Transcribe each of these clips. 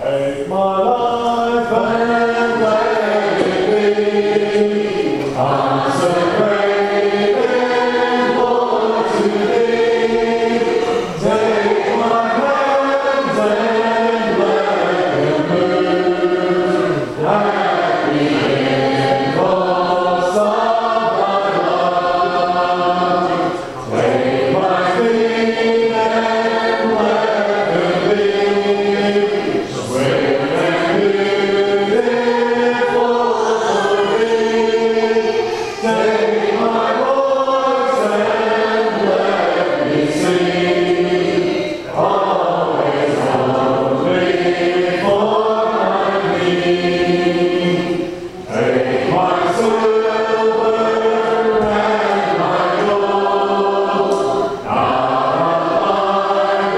Take my life and let it be consecrated, Lord, to Thee. Take my hands and let them move at the impulse of Thy love. Take my feet and let them be swift and beautiful for Thee. Take my voice and let me sing, always only for my need. Take my silver and my gold, not I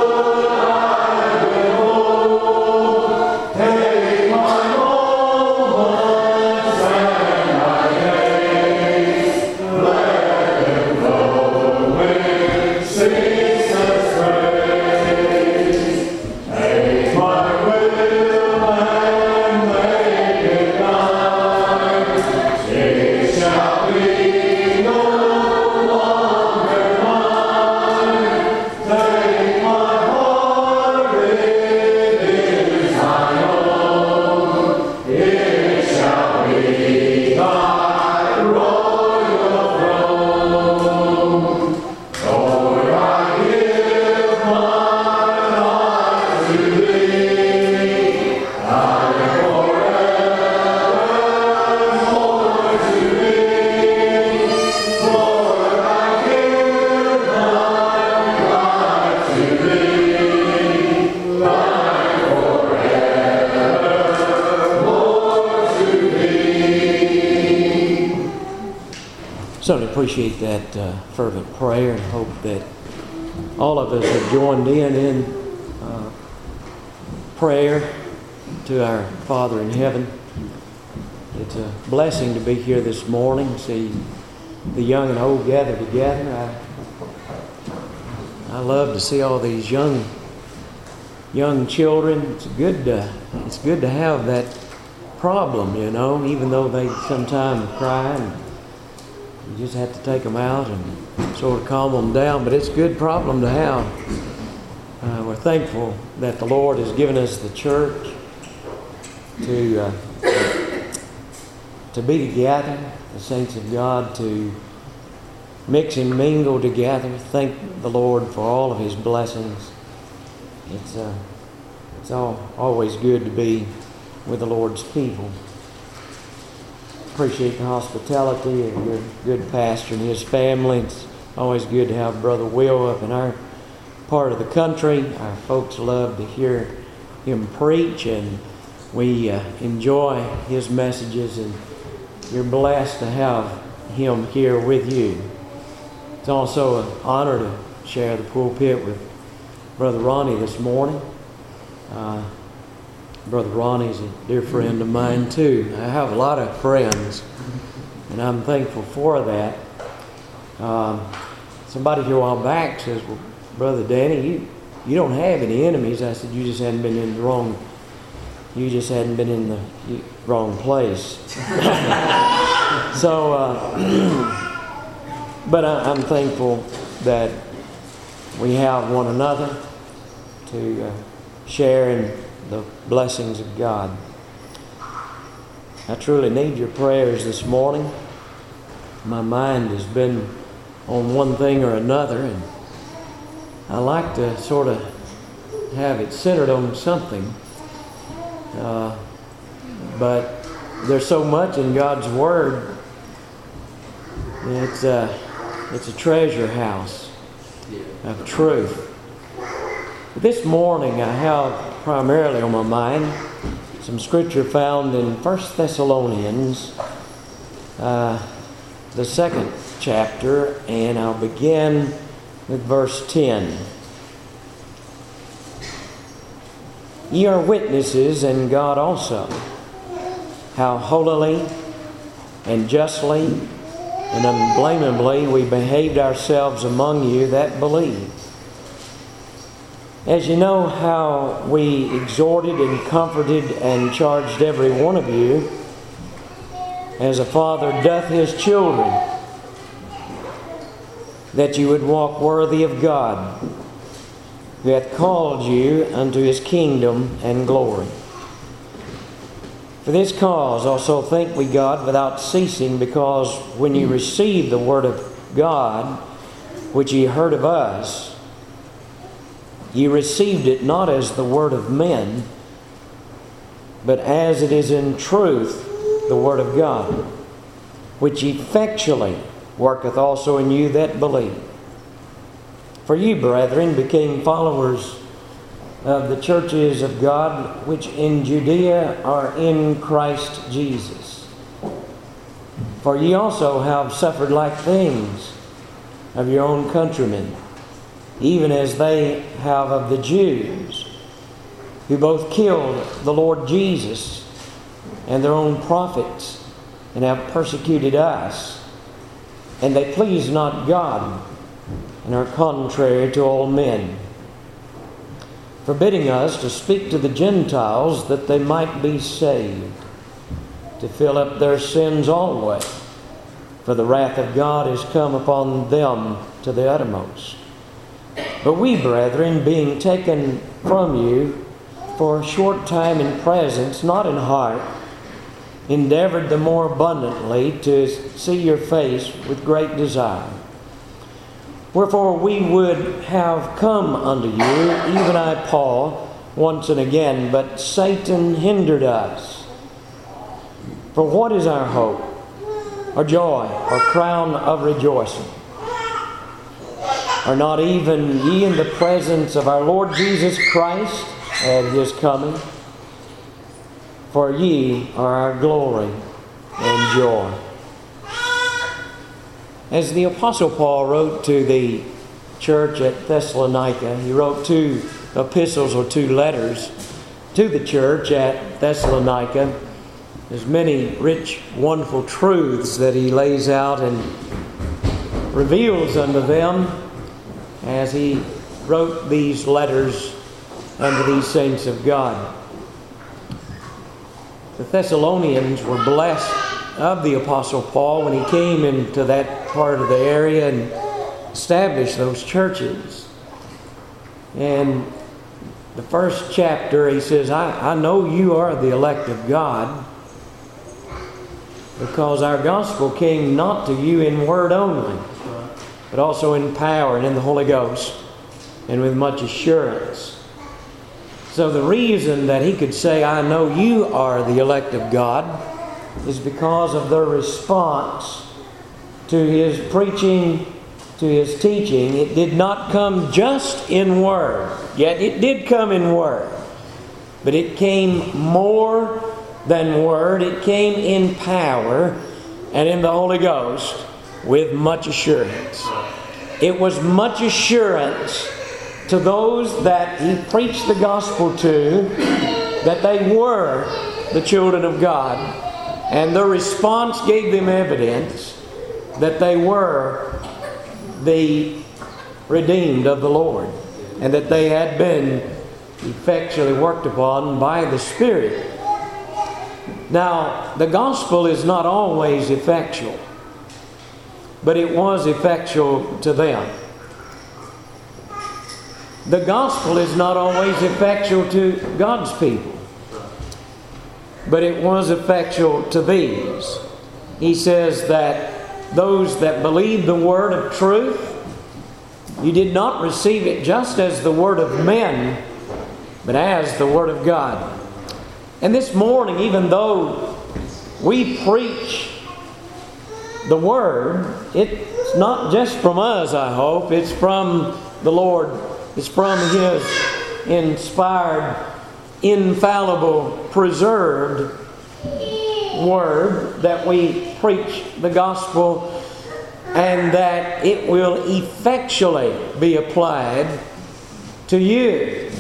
will hold. Take my moments and my days, let them flow with ceaseless praise. Take my will and make it Thine. It shall be no longer mine. Take my heart, it is Thine own. It shall be Thy royal throne. Lord, I give my life to Thee. I am forevermore to Thee. Lord, I give my life to Thee. I am forevermore to Thee. Certainly appreciate that fervent prayer and hope that all of us have joined in prayer to our Father in heaven. It's a blessing to be here this morning, see the young and old gather together. I love to see all these young children. It's good to have that problem, you know, even though they sometimes cry, and you just have to take them out and sort of calm them down. But it's a good problem to have. We're thankful that the Lord has given us the church to be together, the saints of God, to mix and mingle together. Thank the Lord for all of His blessings. It's always good to be with the Lord's people. Appreciate the hospitality of your good pastor and his family. It's always good to have Brother Will up in our part of the country. Our folks love to hear him preach, and we enjoy his messages, and you're blessed to have him here with you. It's also an honor to share the pulpit with Brother Ronnie this morning. Brother Ronnie's a dear friend of mine too. I have a lot of friends, and I'm thankful for that. Somebody here a while back says, "Well, Brother Danny, you don't have any enemies." I said, "You just hadn't been in the wrong place." But I'm thankful that we have one another to share in the blessings of God. I truly need your prayers this morning. My mind has been on one thing or another, and I like to sort of have it centered on something. But there's so much in God's Word. It's a treasure house of truth. This morning I have primarily on my mind some scripture found in 1 Thessalonians, the 2nd chapter, and I'll begin with verse 10. Ye are witnesses, and God also, how holily and justly and unblameably we behaved ourselves among you that believe. As you know how we exhorted and comforted and charged every one of you, as a father doth his children, that you would walk worthy of God, who hath called you unto his kingdom and glory. For this cause also thank we God without ceasing, because when you received the word of God, which ye heard of us, ye received it not as the word of men, but as it is in truth the word of God, which effectually worketh also in you that believe. For you, brethren, became followers of the churches of God which in Judea are in Christ Jesus. For ye also have suffered like things of your own countrymen, even as they have of the Jews, who both killed the Lord Jesus and their own prophets, and have persecuted us. And they please not God, and are contrary to all men, forbidding us to speak to the Gentiles that they might be saved, to fill up their sins always. For the wrath of God is come upon them to the uttermost. But we, brethren, being taken from you for a short time in presence, not in heart, endeavored the more abundantly to see your face with great desire. Wherefore we would have come unto you, even I, Paul, once and again, but Satan hindered us. For what is our hope, our joy, our crown of rejoicing? Are not even ye in the presence of our Lord Jesus Christ at his coming? For ye are our glory and joy. As the Apostle Paul wrote to the church at Thessalonica, he wrote 2 epistles or 2 letters to the church at Thessalonica. There's many rich, wonderful truths that he lays out and reveals unto them as he wrote these letters unto these saints of God. The Thessalonians were blessed of the Apostle Paul when he came into that part of the area and established those churches. And the first chapter, he says, I know you are the elect of God, because our gospel came not to you in word only, but also in power and in the Holy Ghost, and with much assurance. So the reason that he could say, I know you are the elect of God, is because of their response to his preaching, to his teaching. It did not come just in word, yet it did come in word, but it came more than word. It came in power and in the Holy Ghost with much assurance. It was much assurance to those that he preached the gospel to, that they were the children of God. And their response gave them evidence that they were the redeemed of the Lord, and that they had been effectually worked upon by the Spirit. Now, the gospel is not always effectual, but it was effectual to them. The gospel is not always effectual to God's people, but it was effectual to these. He says that those that believe the word of truth, you did not receive it just as the word of men, but as the word of God. And this morning, even though we preach the word, it's not just from us, I hope. It's from the Lord. It's from his inspired, infallible, preserved word that we preach the gospel, and that it will effectually be applied to you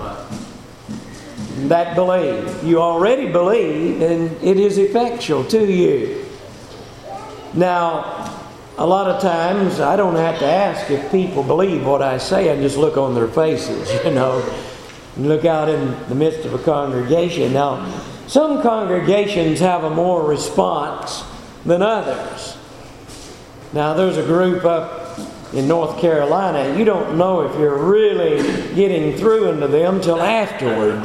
that believe. You already believe, and it is effectual to you. Now, a lot of times I don't have to ask if people believe what I say. I just look on their faces, and look out in the midst of a congregation. Now, some congregations have a more response than others. Now, there's a group up in North Carolina. You don't know if you're really getting through into them till afterward.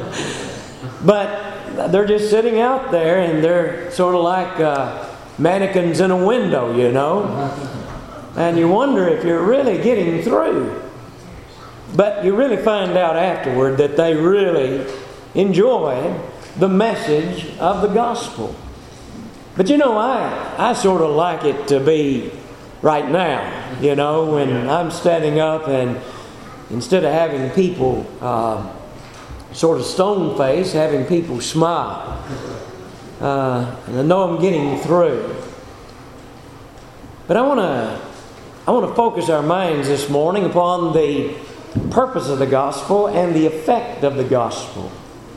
But they're just sitting out there, and they're sort of like mannequins in a window, and you wonder if you're really getting through. But you really find out afterward that they really enjoy the message of the gospel. But I sort of like it to be right now, when I'm standing up, and instead of having people sort of stone-faced, having people smile. And I know I'm getting through. But I want to focus our minds this morning upon the purpose of the gospel and the effect of the gospel.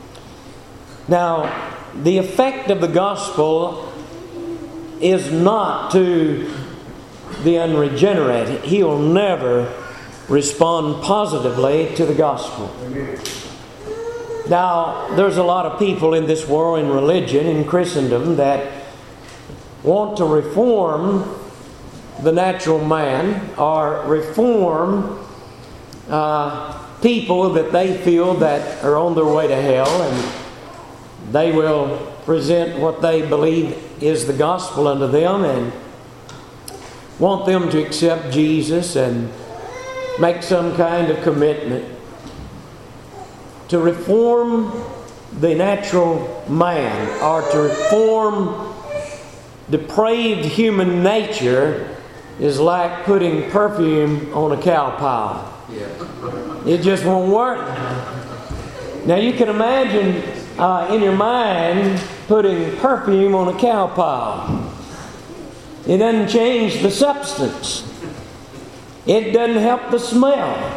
Now, the effect of the gospel is not to the unregenerate. He'll never respond positively to the gospel. Now, there's a lot of people in this world, in religion, in Christendom, that want to reform the natural man, or reform people that they feel that are on their way to hell, and they will present what they believe is the gospel unto them, and want them to accept Jesus and make some kind of commitment. To reform the natural man, or to reform depraved human nature, is like putting perfume on a cow pile. It just won't work. Now you can imagine in your mind putting perfume on a cow pile. It doesn't change the substance. It doesn't help the smell.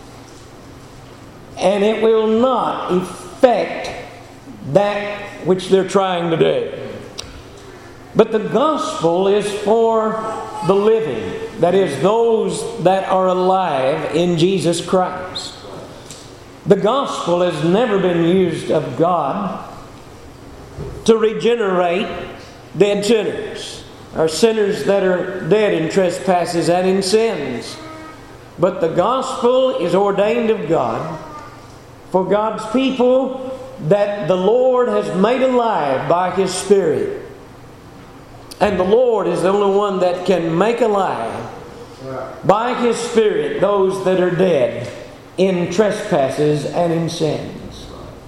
And it will not affect that which they're trying to do. But the gospel is for the living. That is, those that are alive in Jesus Christ. The gospel has never been used of God to regenerate dead sinners, or sinners that are dead in trespasses and in sins. But the gospel is ordained of God for God's people that the Lord has made alive by His Spirit. And the Lord is the only one that can make alive by His Spirit those that are dead in trespasses and in sins.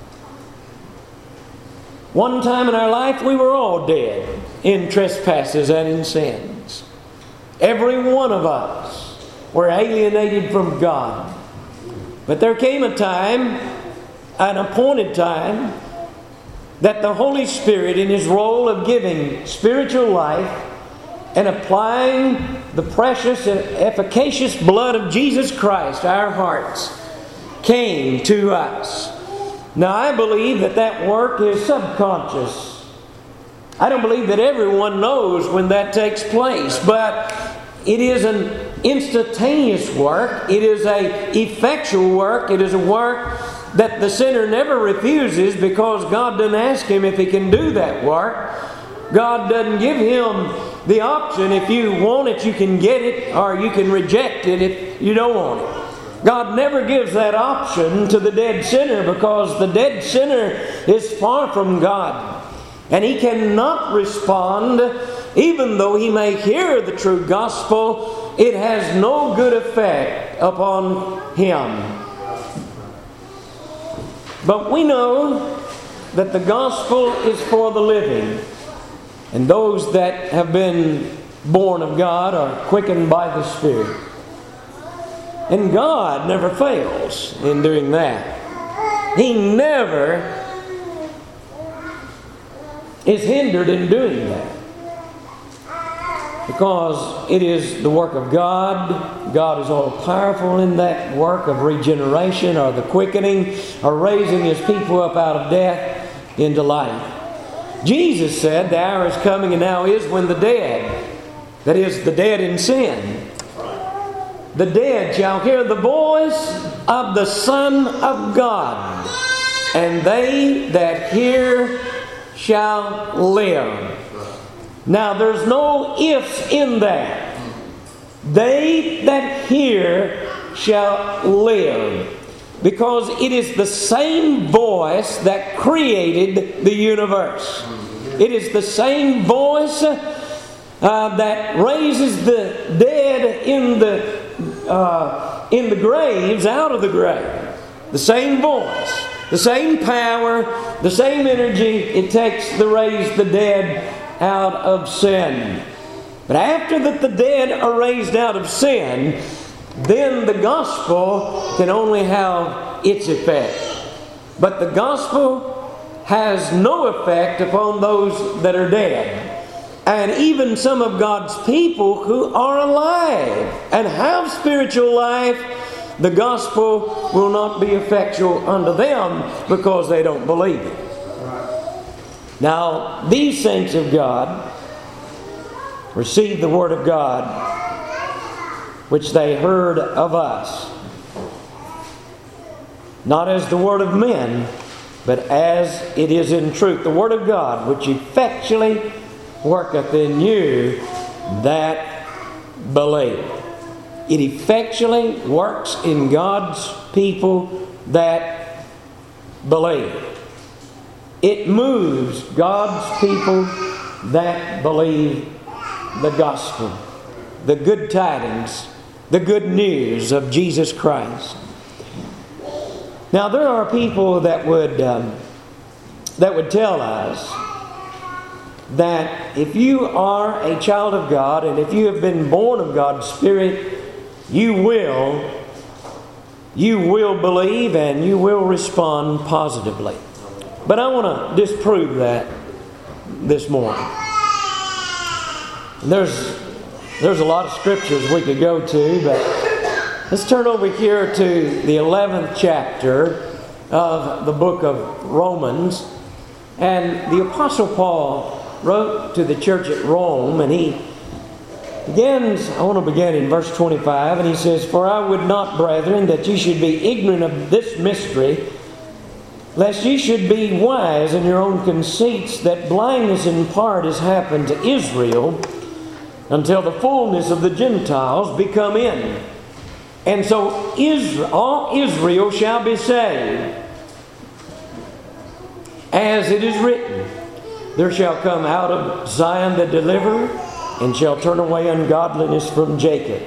One time in our life we were all dead in trespasses and in sins. Every one of us were alienated from God. But there came a time, an appointed time, that the Holy Spirit, in His role of giving spiritual life and applying the precious and efficacious blood of Jesus Christ, our hearts, came to us. Now, I believe that work is subconscious. I don't believe that everyone knows when that takes place, but it is an instantaneous work. It is an effectual work. It is a work that the sinner never refuses, because God doesn't ask him if he can do that work. God doesn't give him the option. If you want it, you can get it, or you can reject it if you don't want it. God never gives that option to the dead sinner, because the dead sinner is far from God. And he cannot respond, even though he may hear the true gospel. It has no good effect upon him. But we know that the gospel is for the living. And those that have been born of God are quickened by the Spirit. And God never fails in doing that. He never is hindered in doing that. Because it is the work of God. God is all powerful in that work of regeneration, or the quickening, or raising His people up out of death into life. Jesus said, the hour is coming and now is when the dead that is, the dead in sin. The dead shall hear the voice of the Son of God, and they that hear shall live. Now there's no ifs in that. They that hear shall live. Because it is the same voice that created the universe. It is the same voice that raises the dead in the graves out of the grave. The same voice, the same power, the same energy it takes to raise the dead out of sin. But after that the dead are raised out of sin, then the gospel can only have its effect. But the gospel has no effect upon those that are dead. And even some of God's people who are alive and have spiritual life, the gospel will not be effectual unto them because they don't believe it. Now, these saints of God received the Word of God which they heard of us, not as the word of men, but as it is in truth. The Word of God, which effectually worketh in you that believe. It effectually works in God's people that believe. It moves God's people that believe the gospel, the good tidings, the good news of Jesus Christ. Now there are people that would tell us that if you are a child of God and if you have been born of God's Spirit, you will believe and you will respond positively. But I want to disprove that this morning. There's a lot of scriptures we could go to, but let's turn over here to the 11th chapter of the book of Romans. And the Apostle Paul wrote to the church at Rome, and he begins, I want to begin in verse 25, and he says, "For I would not, brethren, that ye should be ignorant of this mystery, lest ye should be wise in your own conceits, that blindness in part has happened to Israel, until the fullness of the Gentiles be come in. And so all Israel shall be saved. As it is written, there shall come out of Zion the deliverer, and shall turn away ungodliness from Jacob.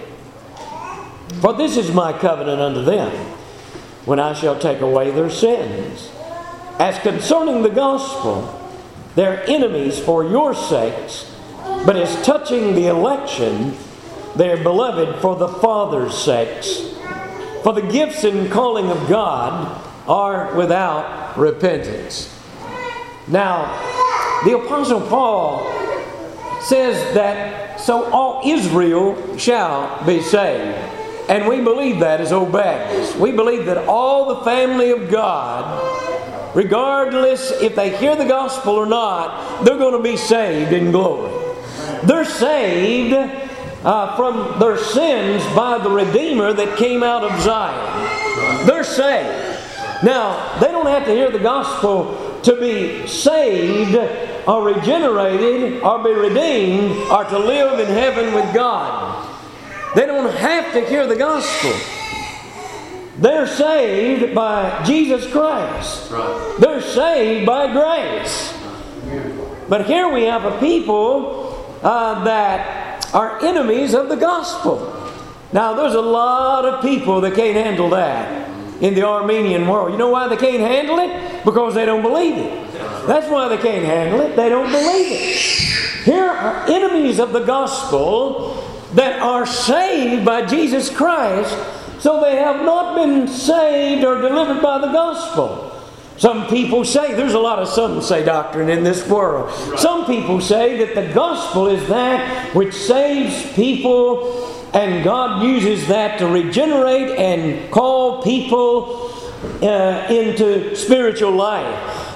For this is my covenant unto them, when I shall take away their sins. As concerning the gospel, they're enemies for your sakes, but as touching the election, they are beloved for the Father's sakes. For the gifts and calling of God are without repentance." Now, the Apostle Paul says that so all Israel shall be saved. And we believe that as old Baptists. We believe that all the family of God, regardless if they hear the gospel or not, they're going to be saved in glory. They're saved from their sins by the Redeemer that came out of Zion. They're saved. Now, they don't have to hear the gospel to be saved or regenerated or be redeemed or to live in heaven with God. They don't have to hear the gospel. They're saved by Jesus Christ. They're saved by grace. But here we have a people that are enemies of the gospel. Now, there's a lot of people that can't handle that in the Armenian world. You know why they can't handle it? Because they don't believe it. That's why they can't handle it. They don't believe it. Here are enemies of the gospel that are saved by Jesus Christ, so they have not been saved or delivered by the gospel. Some people say, there's a lot of some say doctrine in this world. Some people say that the gospel is that which saves people, and God uses that to regenerate and call people into spiritual life.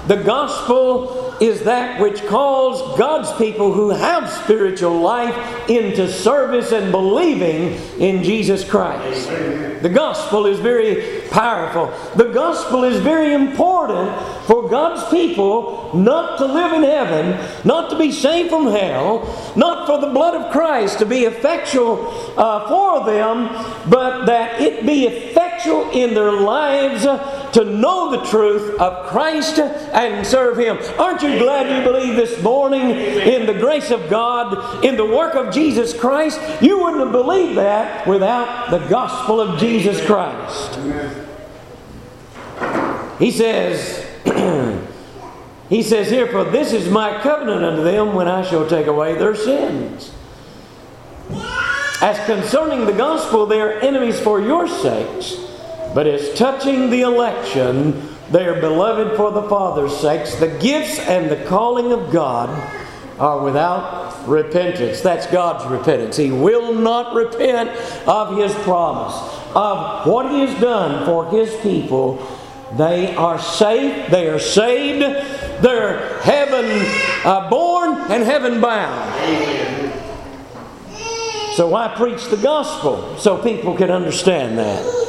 The gospel is that which calls God's people who have spiritual life into service and believing in Jesus Christ. The gospel is very powerful. The gospel is very important for God's people not to live in heaven, not to be saved from hell, not for the blood of Christ to be effectual for them, but that it be effectual in their lives to know the truth of Christ and serve Him. Aren't you glad you believe this morning in the grace of God, in the work of Jesus Christ? You wouldn't have believed that without the gospel of Jesus Christ. He says, He says here, for this is my covenant unto them when I shall take away their sins. As concerning the gospel, they are enemies for your sakes. But as touching the election, they are beloved for the Father's sakes. The gifts and the calling of God are without repentance. That's God's repentance. He will not repent of His promise, of what He has done for His people. They are saved. They are saved. They're heaven born and heaven bound. Amen. So why preach the gospel? So people can understand that.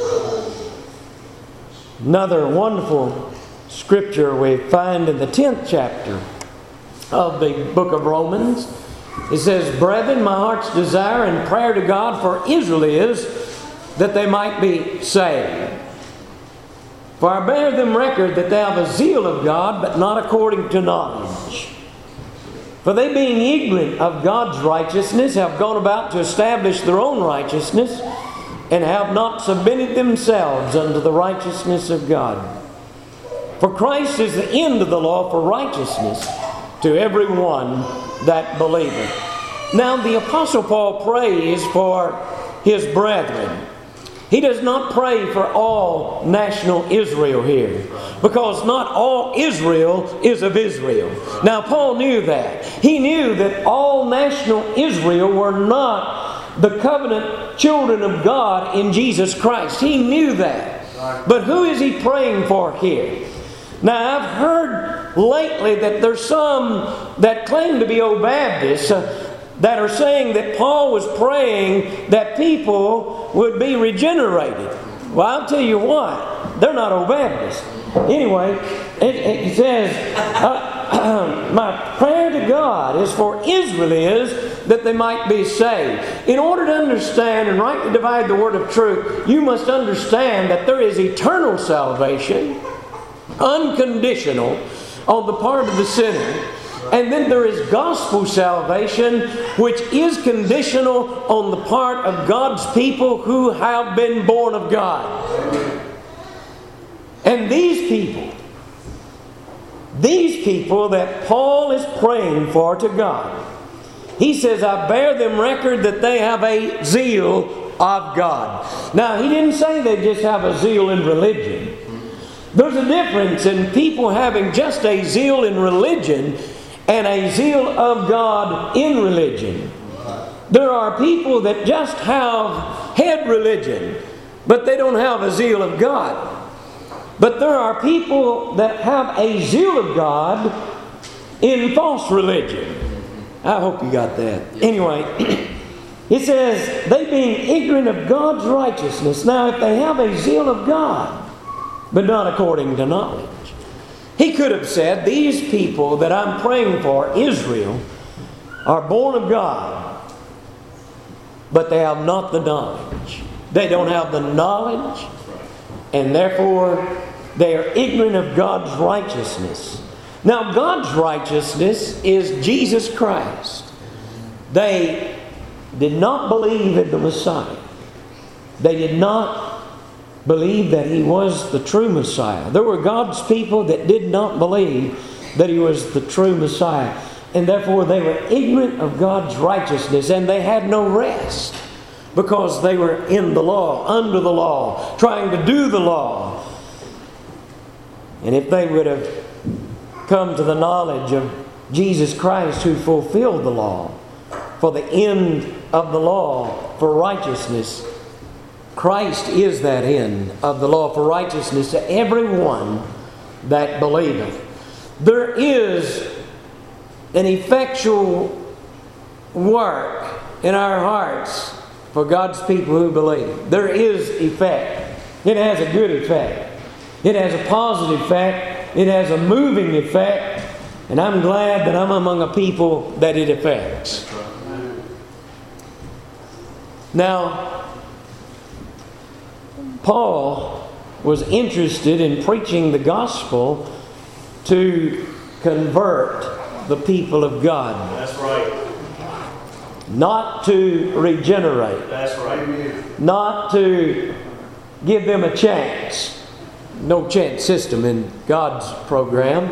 Another wonderful scripture we find in the 10th chapter of the book of Romans. It says, Brethren, my heart's desire and prayer to God for Israel is that they might be saved. For I bear them record that they have a zeal of God, but not according to knowledge. For they, being ignorant of God's righteousness, have gone about to establish their own righteousness, and have not submitted themselves unto the righteousness of God. For Christ is the end of the law for righteousness to every one that believeth. Now the Apostle Paul prays for his brethren. He does not pray for all national Israel here, because not all Israel is of Israel. Now Paul knew that. He knew that all national Israel were not the covenant children of God in Jesus Christ. He knew that. But who is he praying for here? Now I've heard lately that there's some that claim to be old Baptists that are saying that Paul was praying that people would be regenerated. Well, I'll tell you what, they're not old Baptists. Anyway, it says, my prayer to God is for Israel is that they might be saved. In order to understand and rightly divide the word of truth, you must understand that there is eternal salvation, unconditional, on the part of the sinner. And then there is gospel salvation, which is conditional on the part of God's people who have been born of God. And these people that Paul is praying for to God, he says, I bear them record that they have a zeal of God. Now, he didn't say they just have a zeal in religion. There's a difference in people having just a zeal in religion and a zeal of God in religion. There are people that just have head religion, but they don't have a zeal of God. But there are people that have a zeal of God in false religion. I hope you got that. Anyway, it says, they being ignorant of God's righteousness. Now, if they have a zeal of God, but not according to knowledge. He could have said, these people that I'm praying for, Israel, are born of God, but they have not the knowledge. They don't have the knowledge, and therefore they are ignorant of God's righteousness. Now, God's righteousness is Jesus Christ. They did not believe in the Messiah. They did not believe that He was the true Messiah. There were God's people that did not believe that He was the true Messiah. And therefore they were ignorant of God's righteousness, and they had no rest because they were in the law, under the law, trying to do the law. And if they would have come to the knowledge of Jesus Christ, who fulfilled the law for the end of the law for righteousness, Christ is that end of the law for righteousness to everyone that believeth. there is an effectual work in our hearts for God's people who believe. There is effect. It has a good effect. It has a positive effect. It has a moving effect. And I'm glad that I'm among a people that it affects. Now, Paul was interested in preaching the gospel to convert the people of God. That's right. Not to regenerate. That's right. Not to give them a chance. No chance system in God's program.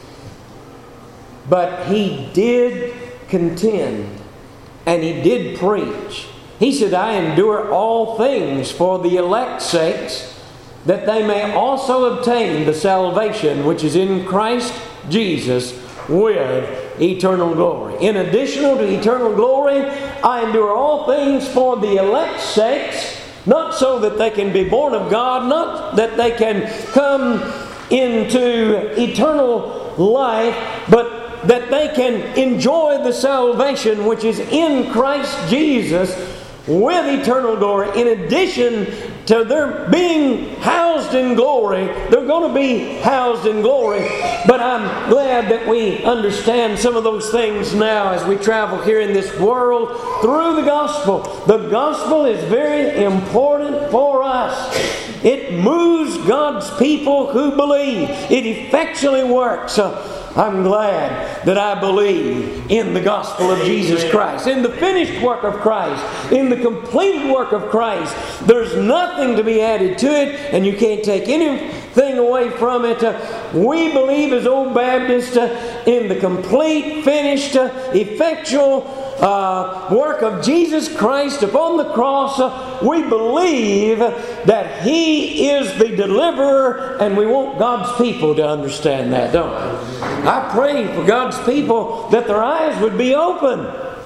But he did contend and he did preach. He said, I endure all things for the elect's sakes, that they may also obtain the salvation which is in Christ Jesus with eternal glory. In addition to eternal glory, I endure all things for the elect's sakes, not so that they can be born of God, not that they can come into eternal life, but that they can enjoy the salvation which is in Christ Jesus with eternal glory. In addition to their being housed in glory, they're going to be housed in glory. But I'm glad that we understand some of those things now as we travel here in this world through the gospel. The gospel is very important for us. It moves God's people who believe. It effectually works. I'm glad that I believe in the gospel of Jesus Christ, in the finished work of Christ, in the completed work of Christ. There's nothing to be added to it, and you can't take anything away from it. We believe as Old Baptists in the complete, finished, effectual work of Jesus Christ upon the cross. We believe that He is the deliverer, and we want God's people to understand that, don't we? I pray for God's people that their eyes would be open,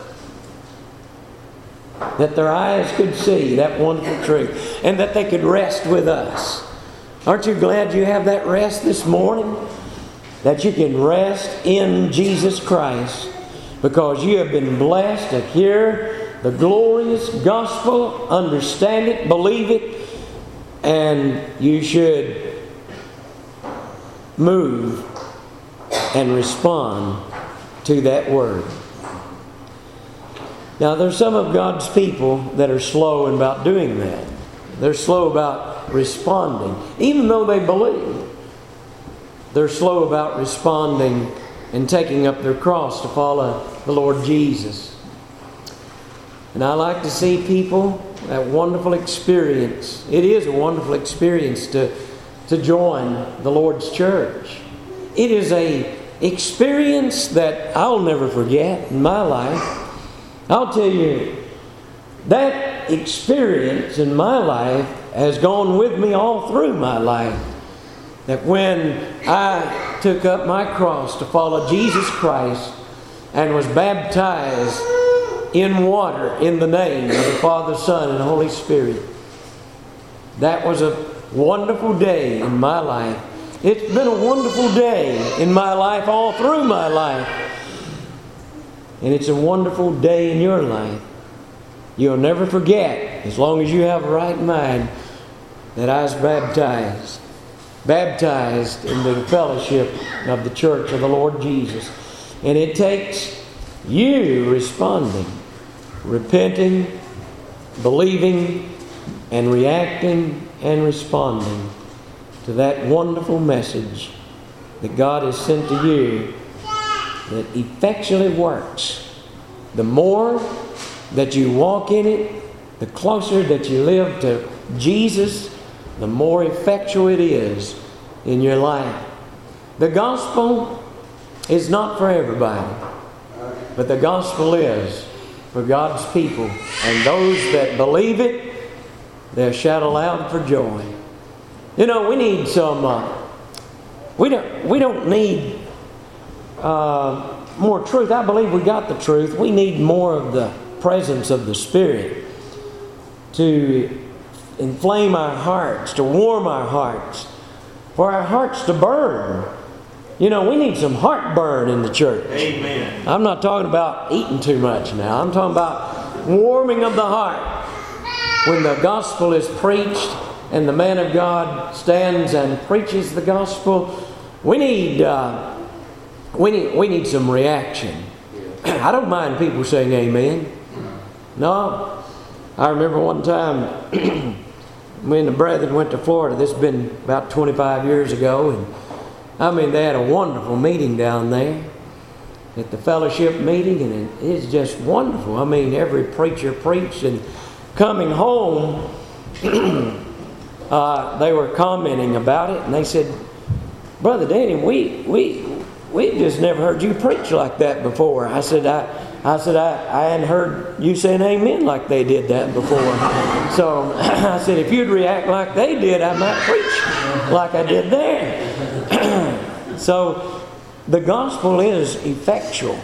that their eyes could see that wonderful truth, and that they could rest with us. Aren't you glad you have that rest this morning? That you can rest in Jesus Christ, because you have been blessed to hear the glorious gospel, understand it, believe it, and you should move and respond to that word. Now, there's some of God's people that are slow about doing that. They're slow about responding. Even though they believe, they're slow about responding and taking up their cross to follow the Lord Jesus. And I like to see people, that wonderful experience. It is a wonderful experience to join the Lord's church. It is a experience that I'll never forget in my life. I'll tell you, that experience in my life has gone with me all through my life. That when I took up my cross to follow Jesus Christ and was baptized in water in the name of the Father, Son, and Holy Spirit, that was a wonderful day in my life. It's been a wonderful day in my life, all through my life. And it's a wonderful day in your life. You'll never forget, as long as you have a right mind, that I was baptized into the fellowship of the church of the Lord Jesus. And it takes you responding, repenting, believing, and reacting and responding to that wonderful message that God has sent to you that effectually works. The more that you walk in it, the closer that you live to Jesus, the more effectual it is in your life. The gospel is not for everybody, but the gospel is for God's people. And those that believe it, they'll shout aloud for joy. You know, we need some. We don't need more truth. I believe we got the truth. We need more of the presence of the Spirit to inflame our hearts, to warm our hearts, for our hearts to burn You know, we need some heartburn in the church. Amen. I'm not talking about eating too much now. I'm talking about warming of the heart. When the gospel is preached and the man of God stands and preaches the gospel, we need some reaction. I don't mind people saying amen. No. I remember one time me and the brethren went to Florida. This has been about 25 years ago. And I mean, they had a wonderful meeting down there at the fellowship meeting. And it's just wonderful. I mean, every preacher preached. And coming home, they were commenting about it. And they said, Brother Danny, we just never heard you preach like that before. I said, I hadn't heard you saying amen like they did that before. So I said, if you'd react like they did, I might preach like I did there. So the gospel is effectual.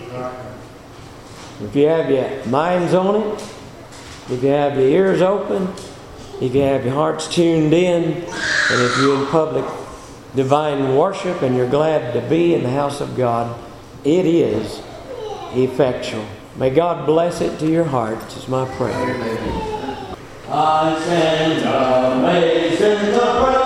If you have your minds on it, if you have your ears open, if you have your hearts tuned in, and if you're in public divine worship and you're glad to be in the house of God, it is effectual. May God bless it to your hearts is my prayer. I stand amazed in the